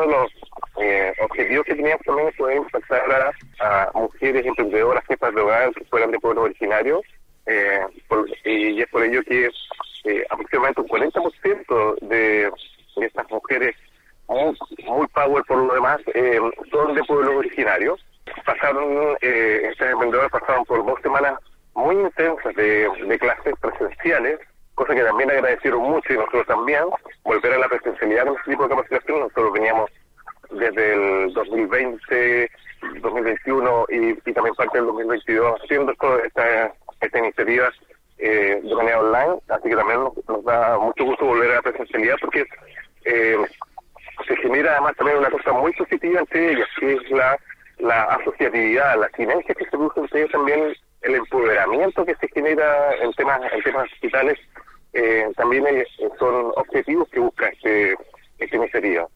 de los objetivos que teníamos también es poder impactar a mujeres emprendedoras, jefas de hogar que fueran de pueblos originarios, y es por ello que aproximadamente un 40% de estas mujeres muy power por lo demás son de pueblos originarios. Estas emprendedoras pasaron por 2 semanas muy intensas de clases presenciales, cosa que también agradecieron mucho y nosotros también, volver a la presencialidad con este tipo de capacitación. Nosotros veníamos desde el 2020, 2021 y también parte del 2022 haciendo esta iniciativa de manera online, así que también nos da mucho gusto volver a la presencialidad porque se genera además también una cosa muy positiva entre ellas, que es la asociatividad, la sinergia que se produce entre ellas, también el empoderamiento que se genera en temas digitales, también son objetivos que busca esta iniciativa.